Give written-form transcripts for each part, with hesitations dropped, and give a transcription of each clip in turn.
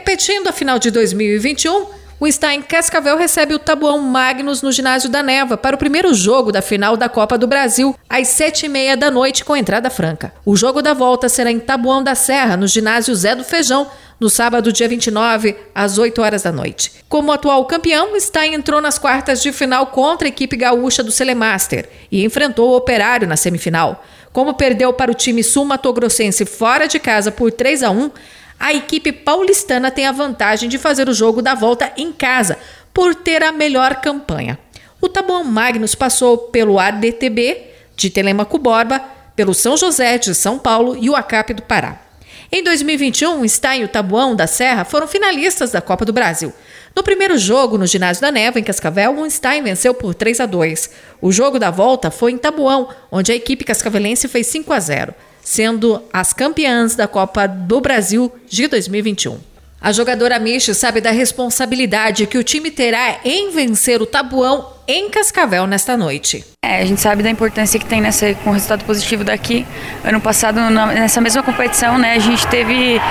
Repetindo a final de 2021, o Stein Cascavel recebe o Tabuão Magnus no Ginásio da Neva para o primeiro jogo da final da Copa do Brasil, às 7h30 da noite, com entrada franca. O jogo da volta será em Taboão da Serra, no Ginásio Zé do Feijão, no sábado, dia 29, às 8 horas da noite. Como atual campeão, o Stein entrou nas quartas de final contra a equipe gaúcha do Celemaster e enfrentou o Operário na semifinal. Como perdeu para o time sul-matogrossense fora de casa por 3-1, a equipe paulistana tem a vantagem de fazer o jogo da volta em casa, por ter a melhor campanha. O Taboão Magnus passou pelo ADTB de Telêmaco Borba, pelo São José de São Paulo e o ACAP do Pará. Em 2021, o Stein e o Taboão da Serra foram finalistas da Copa do Brasil. No primeiro jogo, no Ginásio da Neva, em Cascavel, o Stein venceu por 3-2. O jogo da volta foi em Taboão, onde a equipe cascavelense fez 5-0. Sendo as campeãs da Copa do Brasil de 2021. A jogadora Michi sabe da responsabilidade que o time terá em vencer o Tabuão em Cascavel nesta noite. A gente sabe da importância que tem com o resultado positivo daqui. Ano passado, nessa mesma competição, né, a gente teve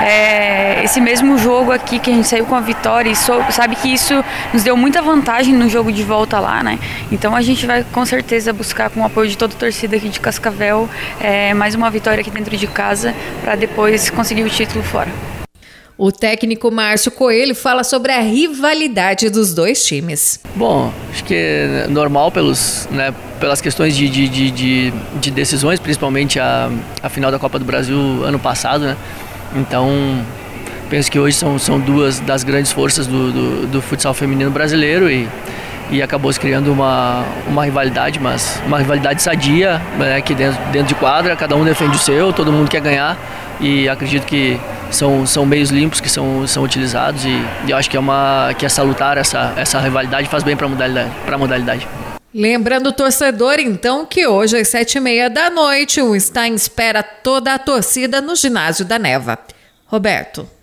esse mesmo jogo aqui que a gente saiu com a vitória e sabe que isso nos deu muita vantagem no jogo de volta lá, né? Então a gente vai com certeza buscar, com o apoio de toda a torcida aqui de Cascavel, mais uma vitória aqui dentro de casa para depois conseguir o título fora. O técnico Márcio Coelho fala sobre a rivalidade dos dois times. Bom, acho que é normal pelas questões de decisões, principalmente a final da Copa do Brasil ano passado, né? Então, penso que hoje são duas das grandes forças do futsal feminino brasileiro e acabou se criando uma rivalidade, mas uma rivalidade sadia, né, que dentro de quadra, cada um defende o seu, todo mundo quer ganhar e acredito que são meios limpos que são utilizados e eu acho que é salutar essa rivalidade, faz bem para a modalidade. Lembrando o torcedor, então, que hoje às 7h30 da noite o Stein espera toda a torcida no Ginásio da Neva. Roberto.